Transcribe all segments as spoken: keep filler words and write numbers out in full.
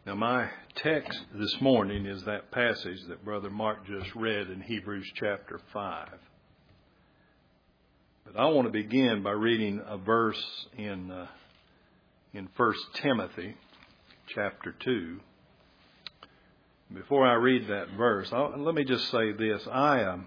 Now, my text this morning is that passage that Brother Mark just read in Hebrews chapter five. But I want to begin by reading a verse in uh, in First Timothy chapter two. Before I read that verse, I'll, let me just say this. I am. Um,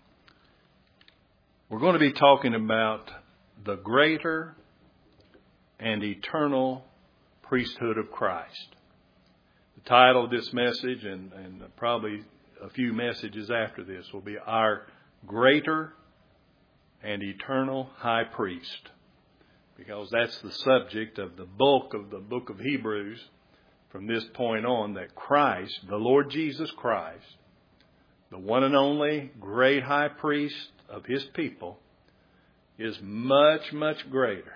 we're going to be talking about the greater and eternal priesthood of Christ. The title of this message, and, and probably a few messages after this, will be Our Greater and Eternal High Priest, because that's the subject of the bulk of the book of Hebrews from this point on, that Christ, the Lord Jesus Christ, the one and only great high priest of his people, is much, much greater.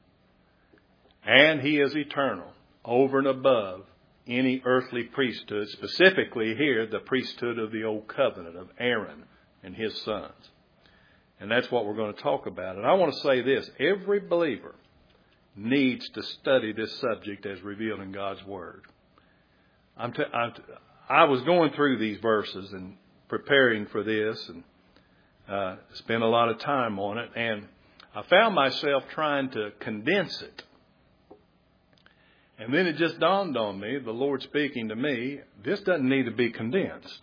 And he is eternal, over and above any earthly priesthood, specifically here, the priesthood of the Old Covenant of Aaron and his sons. And that's what we're going to talk about. And I want to say this. Every believer needs to study this subject as revealed in God's Word. I'm t- I'm t- I was going through these verses and preparing for this and uh, spent a lot of time on it. And I found myself trying to condense it. And then it just dawned on me, the Lord speaking to me, this doesn't need to be condensed.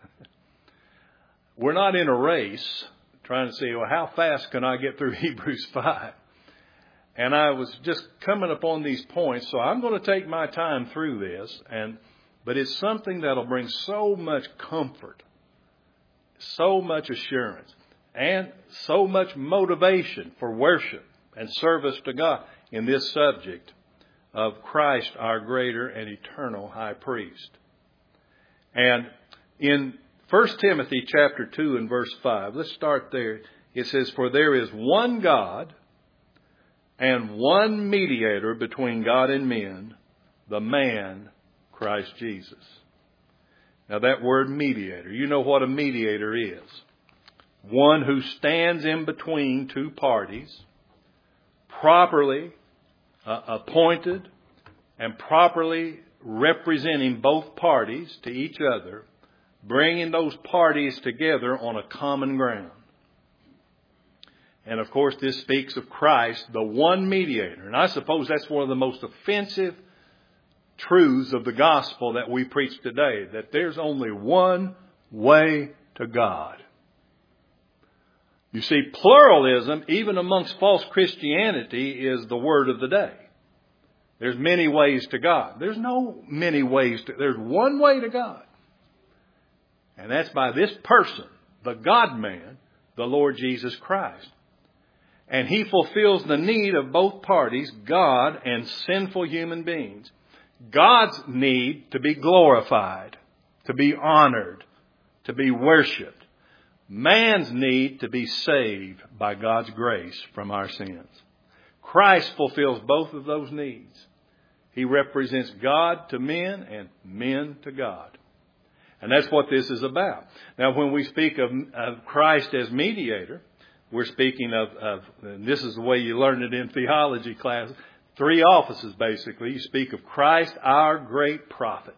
We're not in a race trying to see, well, how fast can I get through Hebrews five? And I was just coming upon these points, so I'm going to take my time through this. And but it's something that'll bring so much comfort, so much assurance, and so much motivation for worship and service to God in this subject of Christ, our greater and eternal high priest. And in First Timothy chapter two and verse five, let's start there. It says, "For there is one God and one mediator between God and men, the man Christ Jesus." Now that word mediator, you know what a mediator is. One who stands in between two parties, properly uh, appointed and properly representing both parties to each other, bringing those parties together on a common ground. And of course, this speaks of Christ, the one mediator. And I suppose that's one of the most offensive truths of the gospel that we preach today, that there's only one way to God. You see, pluralism, even amongst false Christianity, is the word of the day. There's many ways to God. There's no many ways to, there's one way to God. And that's by this person, the God-man, the Lord Jesus Christ. And he fulfills the need of both parties, God and sinful human beings. God's need to be glorified, to be honored, to be worshipped. Man's need to be saved by God's grace from our sins. Christ fulfills both of those needs. He represents God to men and men to God. And that's what this is about. Now, when we speak of, of Christ as mediator, we're speaking of, of, and this is the way you learn it in theology class, three offices basically. You speak of Christ, our great prophet.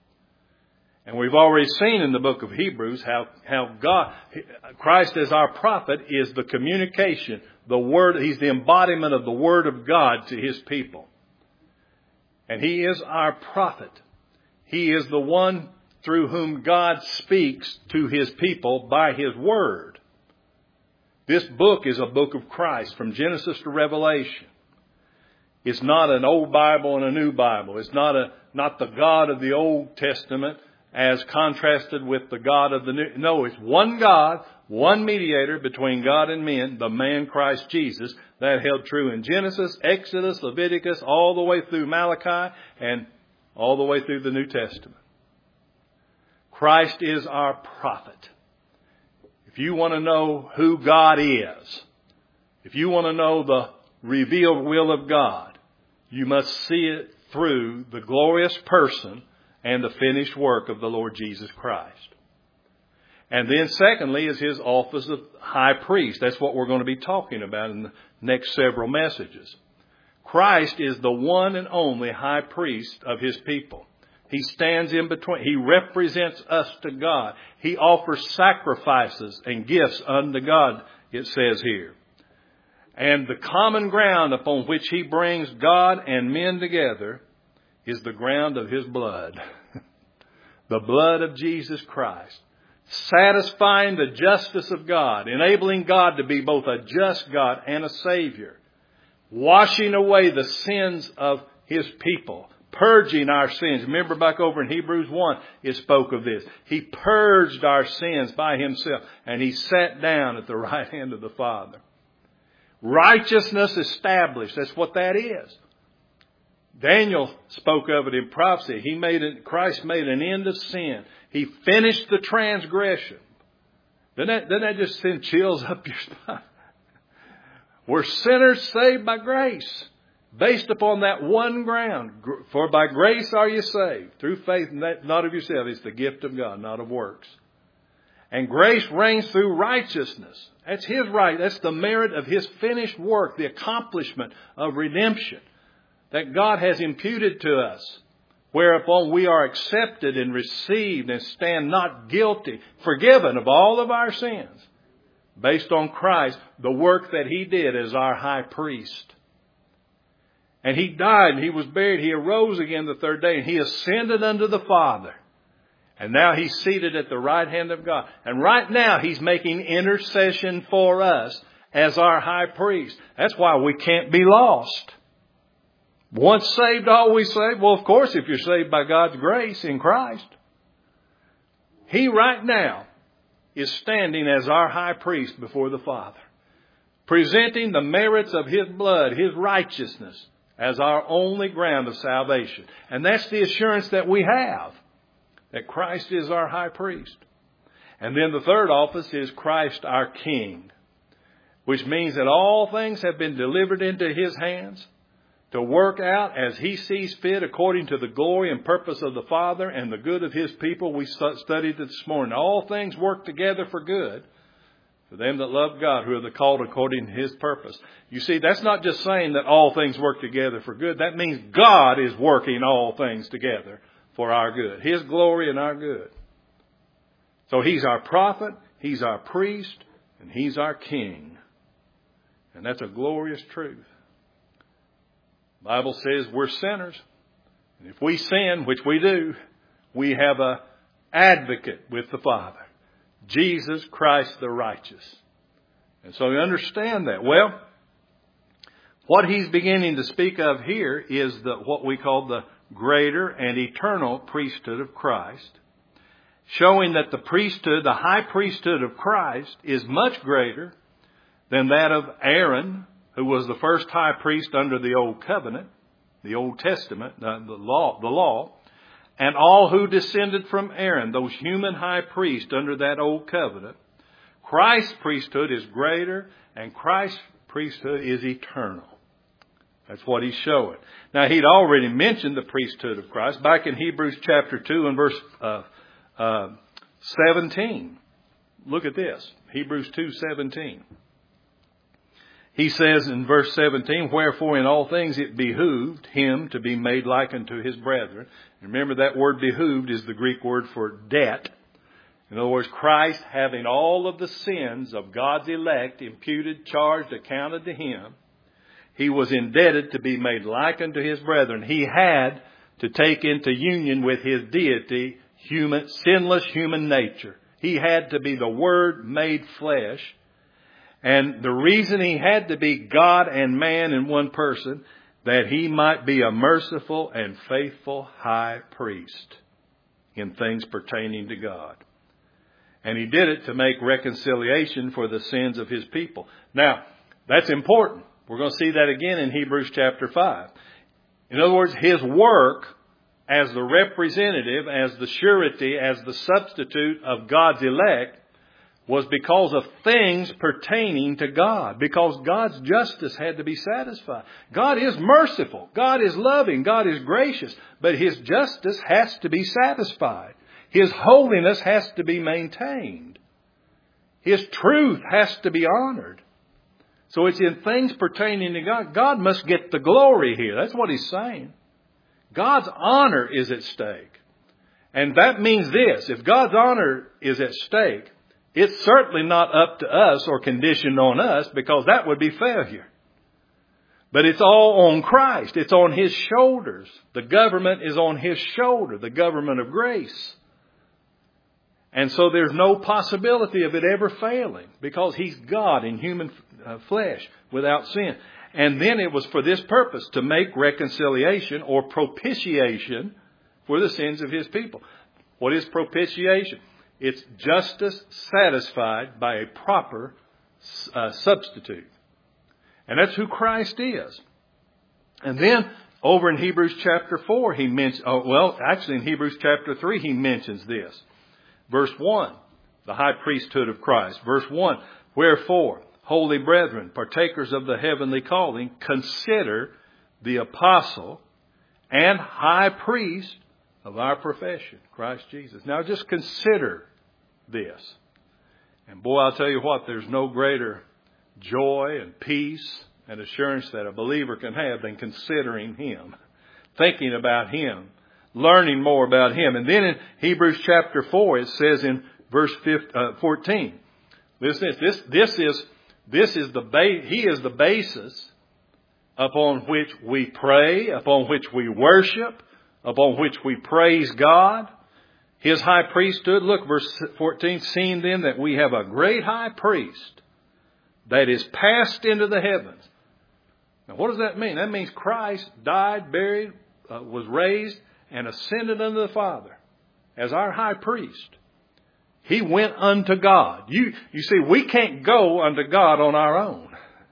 And we've already seen in the book of Hebrews how, how God, Christ as our prophet is the communication, the word, he's the embodiment of the word of God to his people. And he is our prophet. He is the one through whom God speaks to his people by his word. This book is a book of Christ from Genesis to Revelation. It's not an old Bible and a new Bible. It's not a not the God of the Old Testament as contrasted with the God of the New. No, it's one God, one mediator between God and men, the man Christ Jesus. That held true in Genesis, Exodus, Leviticus, all the way through Malachi, and all the way through the New Testament. Christ is our prophet. If you want to know who God is, if you want to know the revealed will of God, you must see it through the glorious person and the finished work of the Lord Jesus Christ. And then secondly is his office of high priest. That's what we're going to be talking about in the next several messages. Christ is the one and only high priest of his people. He stands in between. He represents us to God. He offers sacrifices and gifts unto God, it says here. And the common ground upon which He brings God and men together is the ground of His blood. The blood of Jesus Christ. Satisfying the justice of God. Enabling God to be both a just God and a Savior. Washing away the sins of His people. Purging our sins. Remember back over in Hebrews one, it spoke of this. He purged our sins by Himself. And He sat down at the right hand of the Father. Righteousness established. That's what that is. Daniel spoke of it in prophecy. He made it, Christ made an end of sin. He finished the transgression. Doesn't that, doesn't that just send chills up your spine? We're sinners saved by grace. Based upon that one ground. For by grace are you saved. Through faith, not of yourself. It's the gift of God, not of works. And grace reigns through righteousness. That's His right. That's the merit of His finished work. The accomplishment of redemption. That God has imputed to us. Whereupon we are accepted and received and stand not guilty. Forgiven of all of our sins. Based on Christ. The work that He did as our high priest. And He died and He was buried. He arose again the third day and He ascended unto the Father. And now He's seated at the right hand of God. And right now He's making intercession for us as our high priest. That's why we can't be lost. Once saved, always saved. Well, of course, if you're saved by God's grace in Christ. He right now is standing as our high priest before the Father. Presenting the merits of His blood, His righteousness, as our only ground of salvation. And that's the assurance that we have. That Christ is our high priest. And then the third office is Christ our King. Which means that all things have been delivered into His hands. To work out as He sees fit according to the glory and purpose of the Father and the good of His people. We studied this morning. All things work together for good. For them that love God, who are the called according to His purpose. You see, that's not just saying that all things work together for good. That means God is working all things together for our good. His glory and our good. So He's our prophet, He's our priest, and He's our King. And that's a glorious truth. The Bible says we're sinners. And if we sin, which we do, we have an advocate with the Father. Jesus Christ the righteous. And so we understand that. Well, what He's beginning to speak of here is the what we call the greater and eternal priesthood of Christ. Showing that the priesthood, the high priesthood of Christ, is much greater than that of Aaron, who was the first high priest under the Old Covenant, the Old Testament, the law, the law. And all who descended from Aaron, those human high priests under that old covenant. Christ's priesthood is greater and Christ's priesthood is eternal. That's what He's showing. Now, He'd already mentioned the priesthood of Christ back in Hebrews chapter two and verse uh, uh, seventeen. Look at this. Hebrews two seventeen. He says in verse seventeen, wherefore in all things it behooved Him to be made like unto His brethren. Remember that word behooved is the Greek word for debt. In other words, Christ having all of the sins of God's elect imputed, charged, accounted to Him. He was indebted to be made like unto His brethren. He had to take into union with His deity, human, sinless human nature. He had to be the Word made flesh. And the reason He had to be God and man in one person, that He might be a merciful and faithful high priest in things pertaining to God. And He did it to make reconciliation for the sins of His people. Now, that's important. We're going to see that again in Hebrews chapter five. In other words, His work as the representative, as the surety, as the substitute of God's elect, was because of things pertaining to God. Because God's justice had to be satisfied. God is merciful. God is loving. God is gracious. But His justice has to be satisfied. His holiness has to be maintained. His truth has to be honored. So it's in things pertaining to God. God must get the glory here. That's what He's saying. God's honor is at stake. And that means this. If God's honor is at stake, it's certainly not up to us or conditioned on us, because that would be failure. But it's all on Christ. It's on His shoulders. The government is on His shoulder, the government of grace. And so there's no possibility of it ever failing, because He's God in human uh, flesh without sin. And then it was for this purpose, to make reconciliation or propitiation for the sins of His people. What is propitiation? It's justice satisfied by a proper uh, substitute. And that's who Christ is. And then over in Hebrews chapter four, he mentions, oh, well, actually in Hebrews chapter three, he mentions this. Verse one, the high priesthood of Christ. Verse one, wherefore, holy brethren, partakers of the heavenly calling, consider the apostle and high priest of our profession, Christ Jesus. Now just consider this. And boy, I'll tell you what, there's no greater joy and peace and assurance that a believer can have than considering Him, thinking about Him, learning more about Him. And then in Hebrews chapter four, it says in verse fourteen, listen to this, this, this is, this is the ba- He is the basis upon which we pray, upon which we worship, upon which we praise God. His high priesthood, look, verse fourteen, seeing then that we have a great high priest that is passed into the heavens. Now, what does that mean? That means Christ died, buried, uh, was raised, and ascended unto the Father as our high priest. He went unto God. You, you see, we can't go unto God on our own.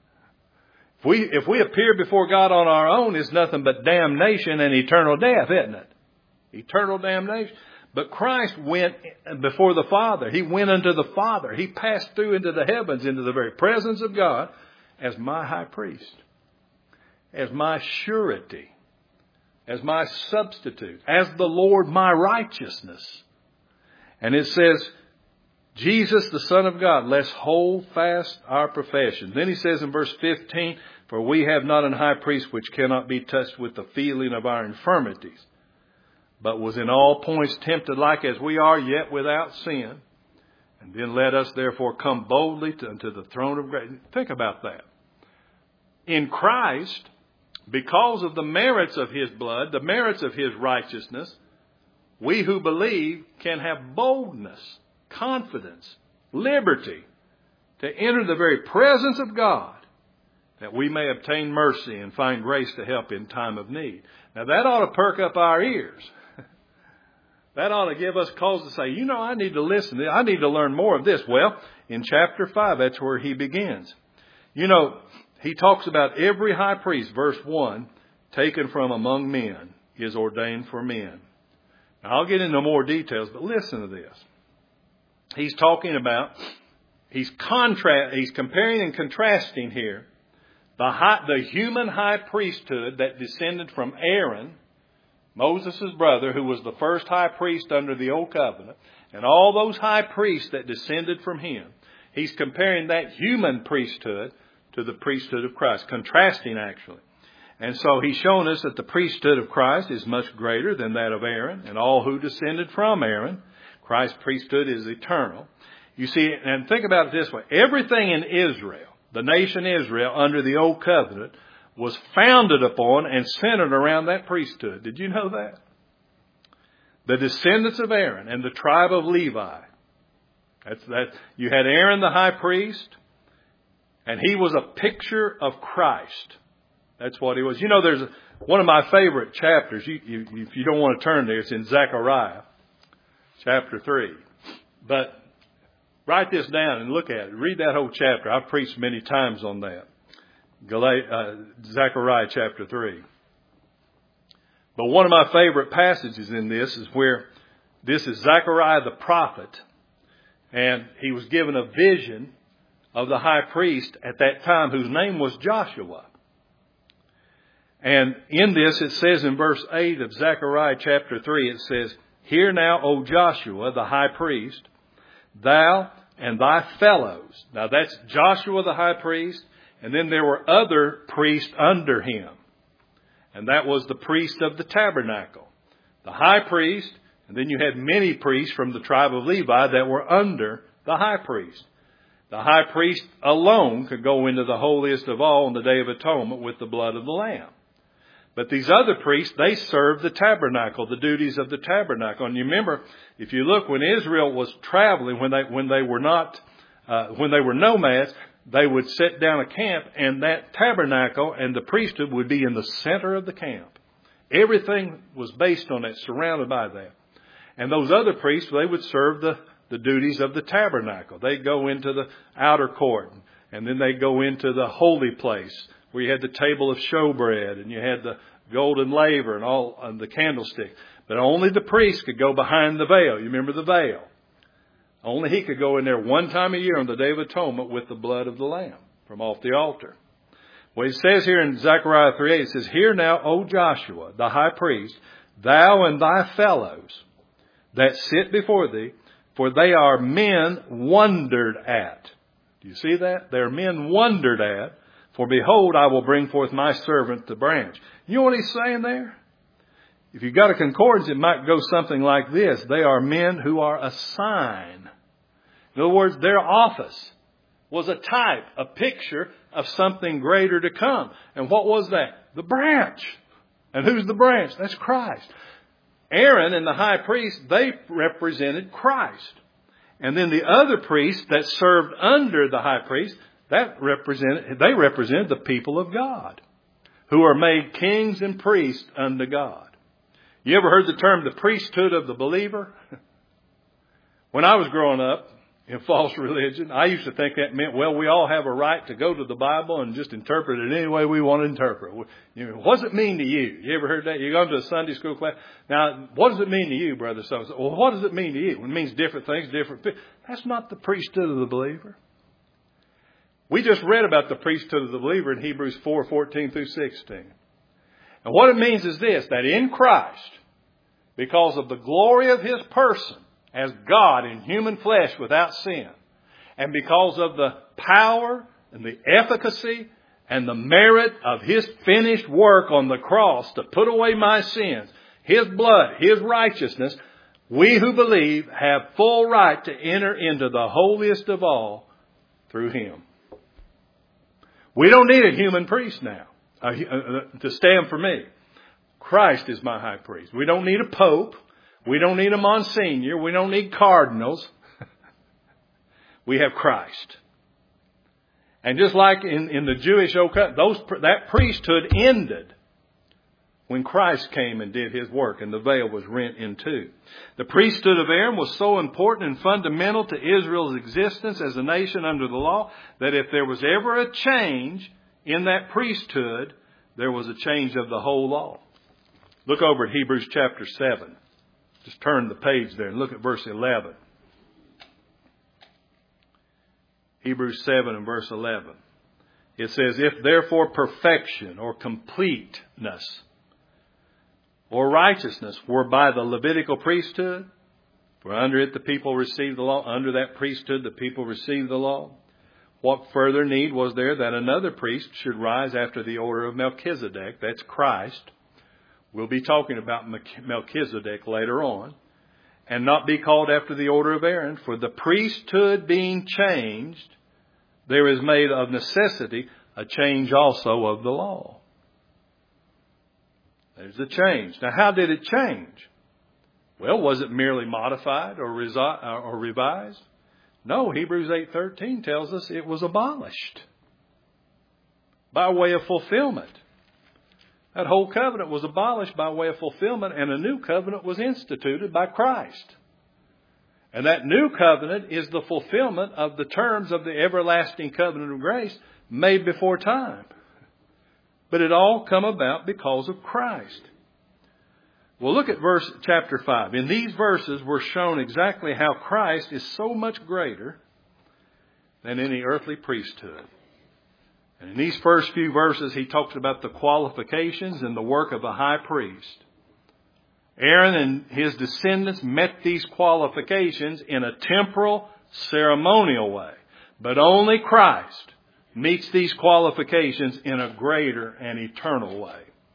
If we, if we appear before God on our own, it's nothing but damnation and eternal death, isn't it? Eternal damnation. But Christ went before the Father. He went unto the Father. He passed through into the heavens, into the very presence of God as my high priest, as my surety, as my substitute, as the Lord my righteousness. And it says, Jesus, the Son of God, let's hold fast our profession. Then he says in verse fifteen, for we have not an high priest which cannot be touched with the feeling of our infirmities, but was in all points tempted like as we are, yet without sin. And then let us therefore come boldly to, unto the throne of grace. Think about that. In Christ, because of the merits of His blood, the merits of His righteousness, we who believe can have boldness, confidence, liberty to enter the very presence of God, that we may obtain mercy and find grace to help in time of need. Now that ought to perk up our ears. That ought to give us cause to say, you know, I need to listen. I need to learn more of this. Well, in chapter five, that's where he begins. You know, he talks about every high priest, verse one, taken from among men, is ordained for men. Now, I'll get into more details, but listen to this. He's talking about, he's contra- he's comparing and contrasting here the high, the human high priesthood that descended from Aaron, Moses' brother, who was the first high priest under the old covenant, and all those high priests that descended from him. He's comparing that human priesthood to the priesthood of Christ, contrasting actually. And so he's shown us that the priesthood of Christ is much greater than that of Aaron and all who descended from Aaron. Christ's priesthood is eternal. You see, and think about it this way. Everything in Israel, the nation Israel under the old covenant, was founded upon and centered around that priesthood. Did you know that? The descendants of Aaron and the tribe of Levi. That's that. You had Aaron the high priest, and he was a picture of Christ. That's what he was. You know, there's a, one of my favorite chapters. You, you, if you don't want to turn there, it's in Zechariah, chapter three. But write this down and look at it. Read that whole chapter. I've preached many times on that. Uh, Zechariah chapter three. But one of my favorite passages in this is where this is Zechariah the prophet, and he was given a vision of the high priest at that time whose name was Joshua. And in this it says in verse eight of Zechariah chapter three, it says, hear now, O Joshua the high priest, thou and thy fellows. Now that's Joshua the high priest. And then there were other priests under him. And that was the priest of the tabernacle. The high priest, and then you had many priests from the tribe of Levi that were under the high priest. The high priest alone could go into the holiest of all on the Day of Atonement with the blood of the Lamb. But these other priests, they served the tabernacle, the duties of the tabernacle. And you remember, if you look, when Israel was traveling, when they when they were not, uh, when they were nomads, they would set down a camp, and that tabernacle and the priesthood would be in the center of the camp. Everything was based on that, surrounded by that. And those other priests, they would serve the, the duties of the tabernacle. They'd go into the outer court, and then they'd go into the holy place, where you had the table of showbread, and you had the golden laver and all, and the candlestick. But only the priest could go behind the veil. You remember the veil? Only he could go in there one time a year on the Day of Atonement with the blood of the Lamb from off the altar. Well, it says here in Zechariah three eight, it says, "Hear now, O Joshua, the high priest, thou and thy fellows that sit before thee, for they are men wondered at." Do you see that? They are men wondered at. "For behold, I will bring forth my servant the branch." You know what he's saying there? If you've got a concordance, it might go something like this. They are men who are a sign. In other words, their office was a type, a picture of something greater to come. And what was that? The branch. And who's the branch? That's Christ. Aaron and the high priest, they represented Christ. And then the other priests that served under the high priest, that represented, they represented the people of God, who are made kings and priests unto God. You ever heard the term the priesthood of the believer? When I was growing up in false religion, I used to think that meant, well, we all have a right to go to the Bible and just interpret it any way we want to interpret. You know, what does it mean to you? You ever heard that? You go to a Sunday school class. Now, what does it mean to you, brother? So, well, what does it mean to you? It means different things, different things. That's not the priesthood of the believer. We just read about the priesthood of the believer in Hebrews four fourteen through sixteen. And what it means is this, that in Christ, because of the glory of His person as God in human flesh without sin, and because of the power and the efficacy and the merit of His finished work on the cross to put away my sins, His blood, His righteousness, we who believe have full right to enter into the holiest of all through Him. We don't need a human priest now uh, uh, to stand for me. Christ is my high priest. We don't need a pope. We don't need a monsignor. We don't need cardinals. We have Christ. And just like in, in the Jewish Old Covenant, those, that priesthood ended when Christ came and did His work and the veil was rent in two. The priesthood of Aaron was so important and fundamental to Israel's existence as a nation under the law that if there was ever a change in that priesthood, there was a change of the whole law. Look over at Hebrews chapter seven. Just turn the page there and look at verse eleven. Hebrews seven and verse eleven. It says, "If therefore perfection or completeness or righteousness were by the Levitical priesthood, for under it the people received the law, under that priesthood the people received the law, what further need was there that another priest should rise after the order of Melchizedek?" That's Christ. We'll be talking about Melchizedek later on. "And not be called after the order of Aaron. For the priesthood being changed, there is made of necessity a change also of the law." There's a change. Now, how did it change? Well, was it merely modified or, resi- or revised? No, Hebrews eight thirteen tells us it was abolished by way of fulfillment. That whole covenant was abolished by way of fulfillment, and a new covenant was instituted by Christ. And that new covenant is the fulfillment of the terms of the everlasting covenant of grace made before time. But it all come about because of Christ. Well, look at verse chapter five. In these verses, we're shown exactly how Christ is so much greater than any earthly priesthood. And in these first few verses, he talks about the qualifications and the work of a high priest. Aaron and his descendants met these qualifications in a temporal, ceremonial way. But only Christ meets these qualifications in a greater and eternal way.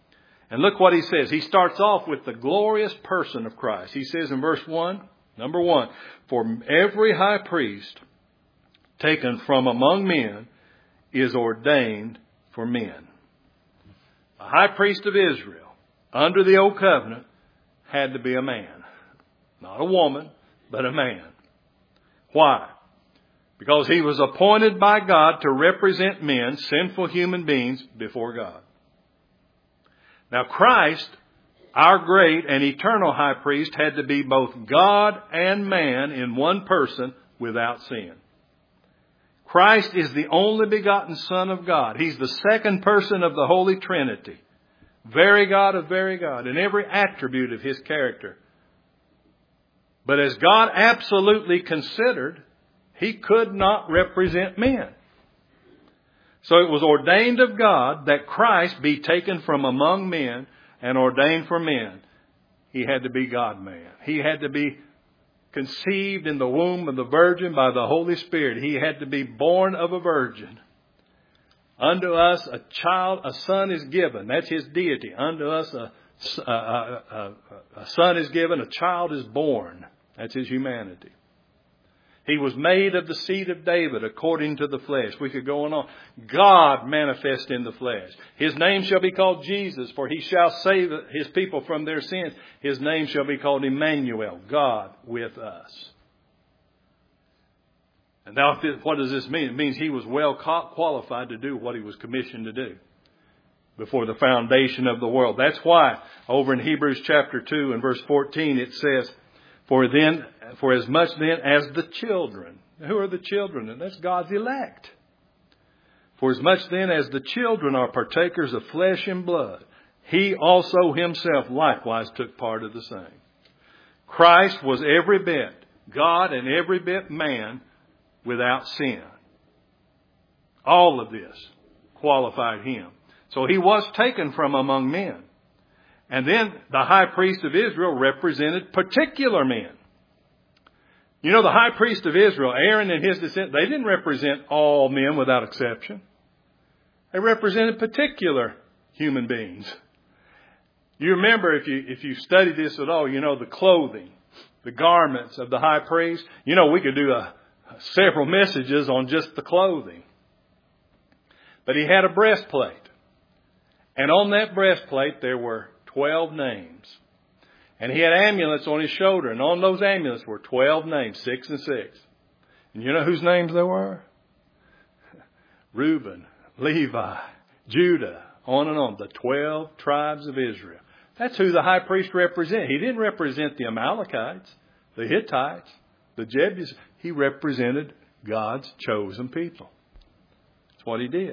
And look what he says. He starts off with the glorious person of Christ. He says in verse one, number one, for every high priest taken from among men is ordained for men. The high priest of Israel, under the old covenant, had to be a man. Not a woman, but a man. Why? Because he was appointed by God to represent men, sinful human beings, before God. Now Christ, our great and eternal high priest, had to be both God and man in one person without sin. Christ is the only begotten Son of God. He's the second person of the Holy Trinity. Very God of very God in every attribute of His character. But as God absolutely considered, He could not represent men. So it was ordained of God that Christ be taken from among men and ordained for men. He had to be God-man. He had to be conceived in the womb of the Virgin by the Holy Spirit. He had to be born of a virgin. Unto us a child, a son is given. That's His deity. Unto us a, a, a, a, a son is given, a child is born. That's His humanity. He was made of the seed of David according to the flesh. We could go on on. God manifest in the flesh. His name shall be called Jesus, for He shall save His people from their sins. His name shall be called Emmanuel, God with us. And now what does this mean? It means He was well qualified to do what He was commissioned to do before the foundation of the world. That's why over in Hebrews chapter two and verse fourteen it says, For then, for as much then as the children. Who are the children? And that's God's elect. For as much then as the children are partakers of flesh and blood, He also Himself likewise took part of the same. Christ was every bit God and every bit man without sin. All of this qualified Him. So He was taken from among men. And then the high priest of Israel represented particular men. You know, the high priest of Israel, Aaron and his descendants, they didn't represent all men without exception. They represented particular human beings. You remember, if you if you study this at all, you know the clothing, the garments of the high priest. You know, we could do a, several messages on just the clothing. But he had a breastplate. And on that breastplate there were twelve names. And he had amulets on his shoulder. And on those amulets were twelve names, six and six. And you know whose names they were? Reuben, Levi, Judah, on and on. The twelve tribes of Israel. That's who the high priest represented. He didn't represent the Amalekites, the Hittites, the Jebusites. He represented God's chosen people. That's what he did.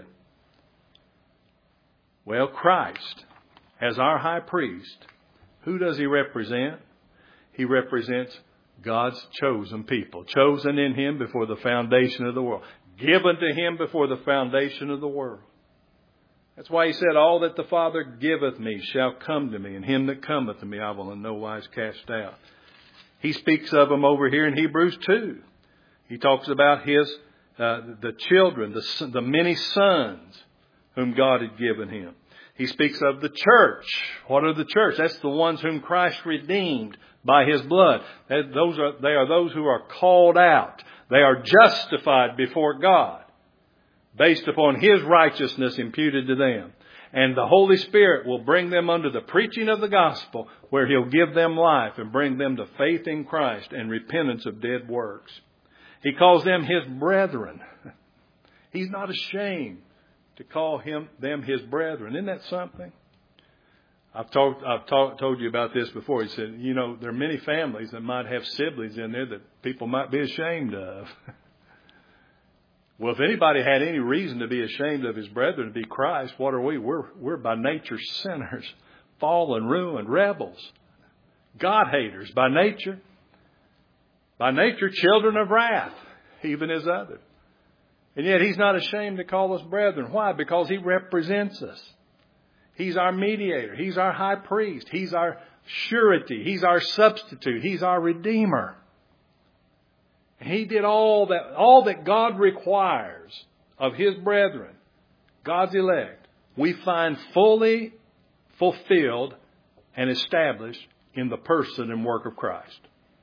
Well, Christ, as our high priest, who does He represent? He represents God's chosen people. Chosen in Him before the foundation of the world. Given to Him before the foundation of the world. That's why He said, all that the Father giveth me shall come to me, and him that cometh to me I will in no wise cast out. He speaks of them over here in Hebrews two. He talks about His, uh, the children, the, the many sons whom God had given Him. He speaks of the church. What are the church? That's the ones whom Christ redeemed by His blood. Those are, they are those who are called out. They are justified before God based upon His righteousness imputed to them. And the Holy Spirit will bring them under the preaching of the gospel, where He'll give them life and bring them to faith in Christ and repentance of dead works. He calls them His brethren. He's not ashamed to call him them His brethren. Isn't that something? I've talked I've talked told you about this before. He said, you know, there are many families that might have siblings in there that people might be ashamed of. Well, if anybody had any reason to be ashamed of his brethren, to be Christ, what are we? We're we're by nature sinners, fallen, ruined, rebels, God haters by nature. By nature, children of wrath, even as others. And yet He's not ashamed to call us brethren. Why? Because He represents us. He's our mediator. He's our high priest. He's our surety. He's our substitute. He's our redeemer. He did all that, all that God requires of His brethren, God's elect. We find fully fulfilled and established in the person and work of Christ.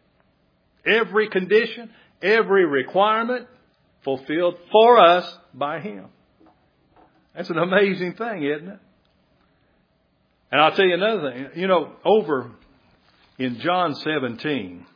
Every condition, every requirement fulfilled for us by Him. That's an amazing thing, isn't it? And I'll tell you another thing. You know, over in John seventeen,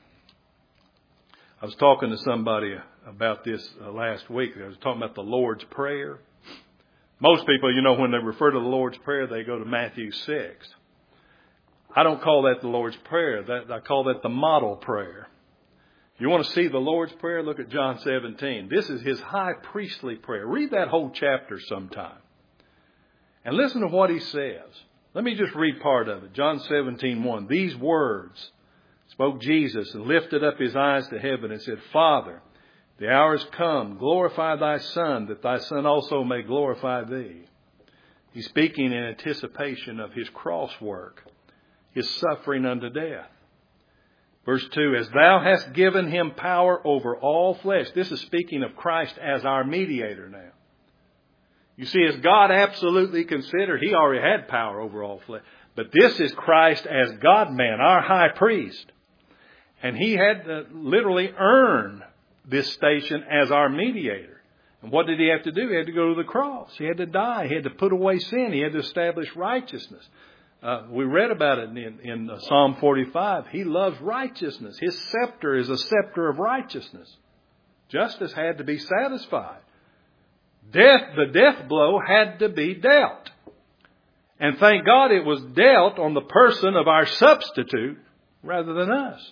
I was talking to somebody about this uh, last week. I was talking about the Lord's Prayer. Most people, you know, when they refer to the Lord's Prayer, they go to Matthew six. I don't call that the Lord's Prayer. That I call that the model prayer. You want to see the Lord's Prayer? Look at John seventeen. This is His high priestly prayer. Read that whole chapter sometime. And listen to what He says. Let me just read part of it. John seventeen one. These words spoke Jesus and lifted up His eyes to heaven and said, Father, the hour is come. Glorify Thy Son, that Thy Son also may glorify Thee. He's speaking in anticipation of His cross work, His suffering unto death. Verse two, as Thou hast given Him power over all flesh. This is speaking of Christ as our mediator now. You see, as God absolutely considered, He already had power over all flesh. But this is Christ as God-man, our high priest. And He had to literally earn this station as our mediator. And what did He have to do? He had to go to the cross. He had to die. He had to put away sin. He had to establish righteousness. Uh, we read about it in, in Psalm forty-five. He loves righteousness. His scepter is a scepter of righteousness. Justice had to be satisfied. Death, the death blow had to be dealt. And thank God it was dealt on the person of our substitute rather than us.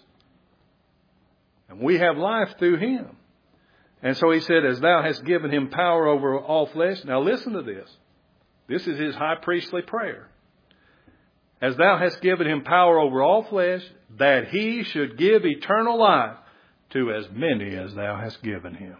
And we have life through Him. And so He said, as Thou hast given Him power over all flesh. Now listen to this. This is His high priestly prayer. As Thou hast given Him power over all flesh, that He should give eternal life to as many as Thou hast given Him.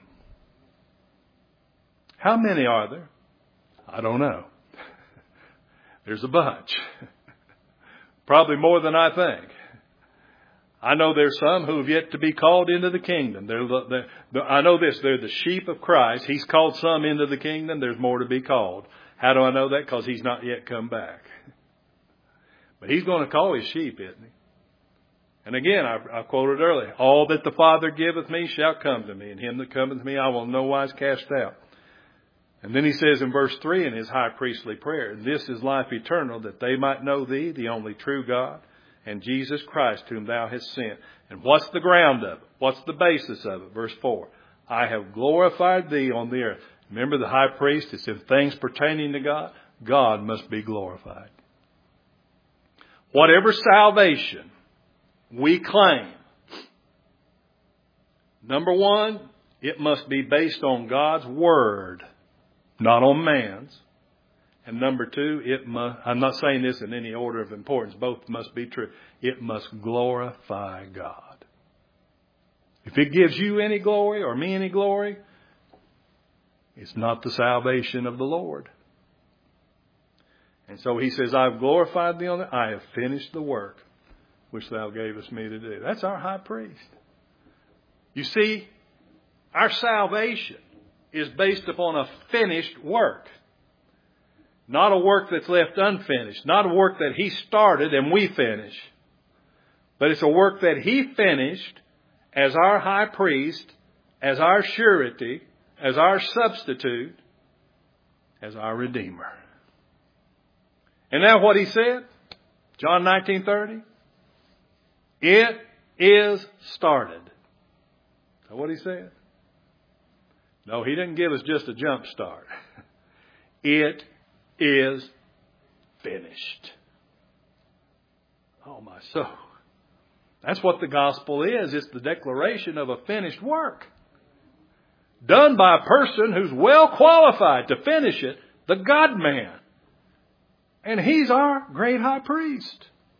How many are there? I don't know. There's a bunch. Probably more than I think. I know there's some who have yet to be called into the kingdom. They're the, the, the, I know this. They're the sheep of Christ. He's called some into the kingdom. There's more to be called. How do I know that? Because He's not yet come back. But He's going to call His sheep, isn't He? And again, I, I quoted earlier, all that the Father giveth me shall come to me, and him that cometh to me I will in no wise cast out. And then He says in verse three in His high priestly prayer, this is life eternal, that they might know Thee, the only true God, and Jesus Christ, whom Thou hast sent. And what's the ground of it? What's the basis of it? Verse four, I have glorified Thee on the earth. Remember the high priest, it's in things pertaining to God. God must be glorified. Whatever salvation we claim, number one, it must be based on God's Word, not on man's. And number two, it must, I'm not saying this in any order of importance, both must be true. It must glorify God. If it gives you any glory or me any glory, it's not the salvation of the Lord. And so He says, I've glorified Thee on it. I have finished the work which Thou gavest me to do. That's our high priest. You see, our salvation is based upon a finished work. Not a work that's left unfinished. Not a work that He started and we finish. But it's a work that He finished as our high priest, as our surety, as our substitute, as our Redeemer. And now what He said? John nineteen thirty. It is started. Is that what He said? No, He didn't give us just a jump start. It is finished. Oh my soul. That's what the gospel is. It's the declaration of a finished work. Done by a person who's well qualified to finish it, the God-man. And He's our great high priest.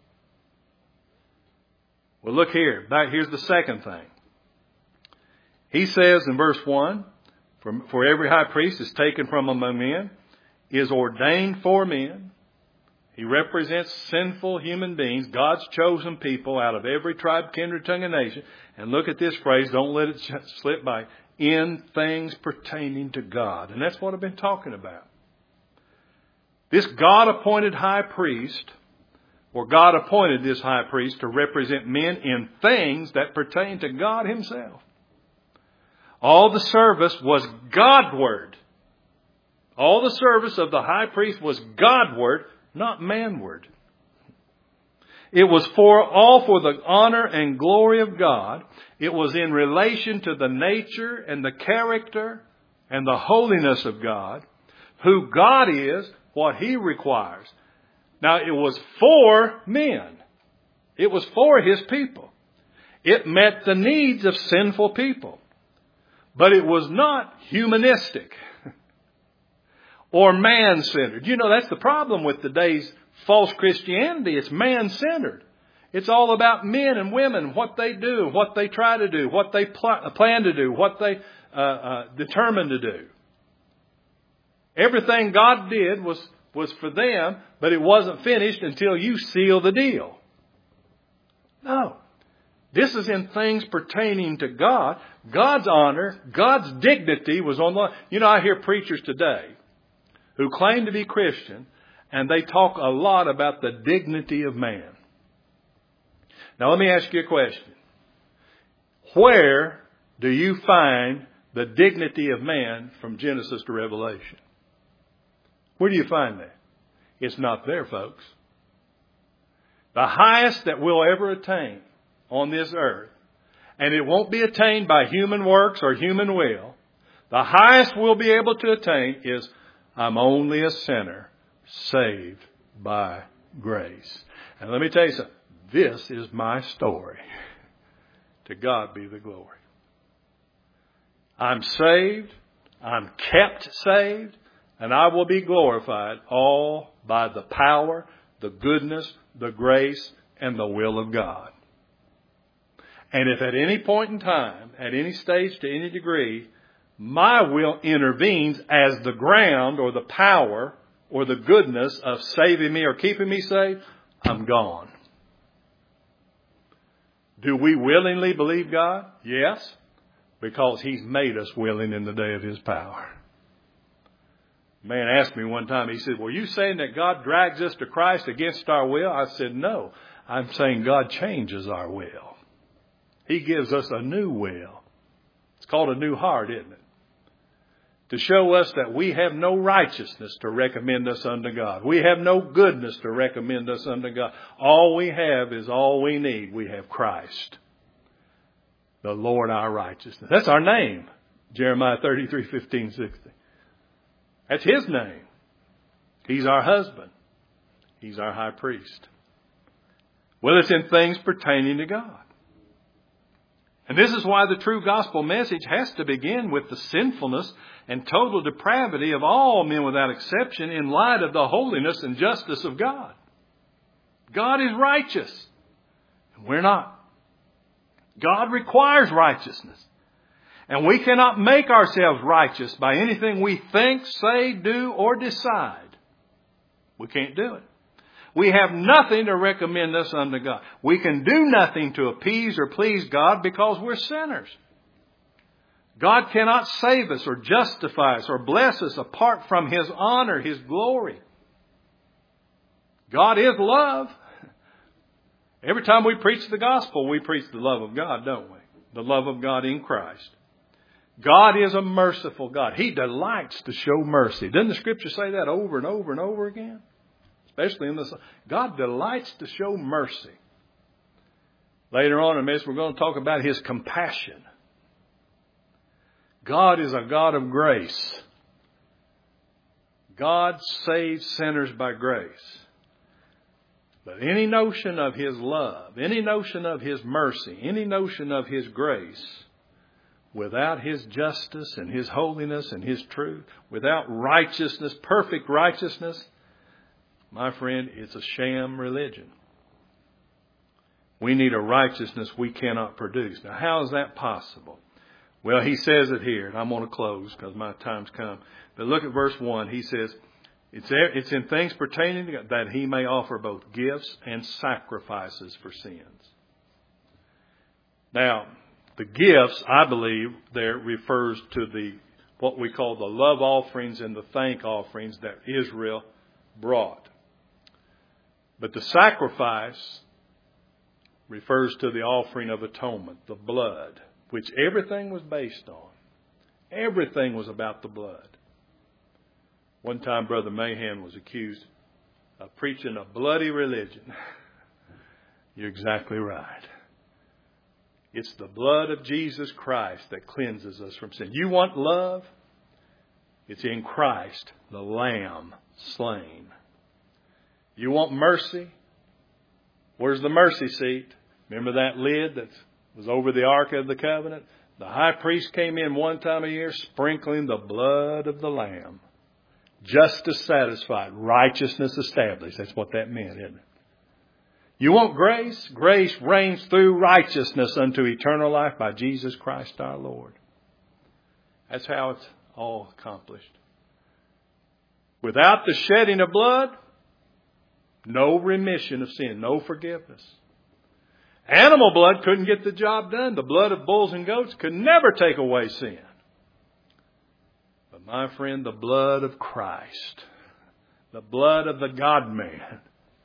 Well, look here. Back here's the second thing. He says in verse one, for, for every high priest is taken from among men, is ordained for men. He represents sinful human beings, God's chosen people out of every tribe, kindred, tongue, and nation. And look at this phrase, don't let it slip by, in things pertaining to God. And that's what I've been talking about. This God-appointed high priest, or God appointed this high priest to represent men in things that pertain to God himself. All the service was Godward. All the service of the high priest was Godward, not manward. It was for all for the honor and glory of God. It was in relation to the nature and the character and the holiness of God, who God is, what He requires. Now, it was for men. It was for His people. It met the needs of sinful people. But it was not humanistic or man-centered. You know, that's the problem with today's false Christianity. It's man-centered. It's all about men and women, what they do, what they try to do, what they pl- plan to do, what they uh, uh, determine to do. Everything God did was, was for them, but it wasn't finished until you seal the deal. No. This is in things pertaining to God. God's honor, God's dignity was on the... You know, I hear preachers today who claim to be Christian, and they talk a lot about the dignity of man. Now, let me ask you a question. Where do you find the dignity of man from Genesis to Revelation? Where do you find that? It's not there, folks. The highest that we'll ever attain on this earth, and it won't be attained by human works or human will, the highest we'll be able to attain is, I'm only a sinner saved by grace. And let me tell you something. This is my story. To God be the glory. I'm saved. I'm kept saved. And I will be glorified all by the power, the goodness, the grace, and the will of God. And if at any point in time, at any stage, to any degree, my will intervenes as the ground or the power or the goodness of saving me or keeping me saved, I'm gone. Do we willingly believe God? Yes, because He's made us willing in the day of His power. A man asked me one time, he said, were you saying that God drags us to Christ against our will? I said, no, I'm saying God changes our will. He gives us a new will. It's called a new heart, isn't it? To show us that we have no righteousness to recommend us unto God. We have no goodness to recommend us unto God. All we have is all we need. We have Christ, the Lord our righteousness. That's our name. Jeremiah thirty-three, fifteen, sixteen. That's His name. He's our husband. He's our high priest. Well, it's in things pertaining to God. And this is why the true gospel message has to begin with the sinfulness and total depravity of all men without exception in light of the holiness and justice of God. God is righteous, and we're not. God requires righteousness. And we cannot make ourselves righteous by anything we think, say, do, or decide. We can't do it. We have nothing to recommend us unto God. We can do nothing to appease or please God because we're sinners. God cannot save us or justify us or bless us apart from His honor, His glory. God is love. Every time we preach the gospel, we preach the love of God, don't we? The love of God in Christ. God is a merciful God. He delights to show mercy. Doesn't the Scripture say that over and over and over again? Especially in this. God delights to show mercy. Later on in this, we're going to talk about His compassion. God is a God of grace. God saves sinners by grace. But any notion of His love, any notion of His mercy, any notion of His grace, without His justice and His holiness and His truth, without righteousness, perfect righteousness, my friend, it's a sham religion. We need a righteousness we cannot produce. Now, how is that possible? Well, He says it here, and I'm going to close because my time's come. But look at verse one. He says, it's, there, it's in things pertaining to God that He may offer both gifts and sacrifices for sins. Now, the gifts, I believe, there refers to the what we call the love offerings and the thank offerings that Israel brought. But the sacrifice refers to the offering of atonement, the blood, which everything was based on. Everything was about the blood. One time, Brother Mahan was accused of preaching a bloody religion. You're exactly right. It's the blood of Jesus Christ that cleanses us from sin. You want love? It's in Christ, the Lamb slain. You want mercy? Where's the mercy seat? Remember that lid that was over the Ark of the Covenant? The high priest came in one time a year sprinkling the blood of the Lamb. Justice satisfied, righteousness established. That's what that meant, isn't it? You want grace? Grace reigns through righteousness unto eternal life by Jesus Christ our Lord. That's how it's all accomplished. Without the shedding of blood, no remission of sin, no forgiveness. Animal blood couldn't get the job done. The blood of bulls and goats could never take away sin. But my friend, the blood of Christ, the blood of the God-man,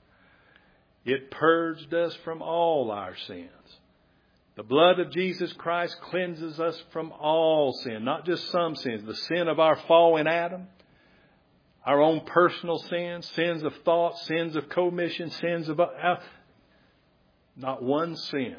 it purged us from all our sins. The blood of Jesus Christ cleanses us from all sin, not just some sins. The sin of our fall in Adam, our own personal sins, sins of thought, sins of commission, sins of... Uh, not one sin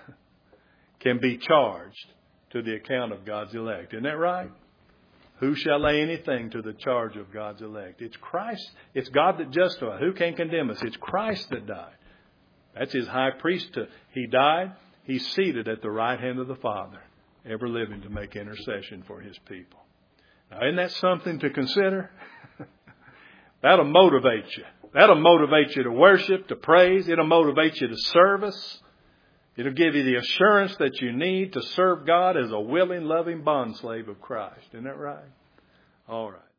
can be charged to the account of God's elect. Isn't that right? Who shall lay anything to the charge of God's elect? It's Christ. It's God that justifies. Who can condemn us? It's Christ that died. That's His high priesthood. He died. He's seated at the right hand of the Father, ever living to make intercession for His people. Now, isn't that something to consider? That'll motivate you. That'll motivate you to worship, to praise. It'll motivate you to service. It'll give you the assurance that you need to serve God as a willing, loving bondslave of Christ. Isn't that right? All right.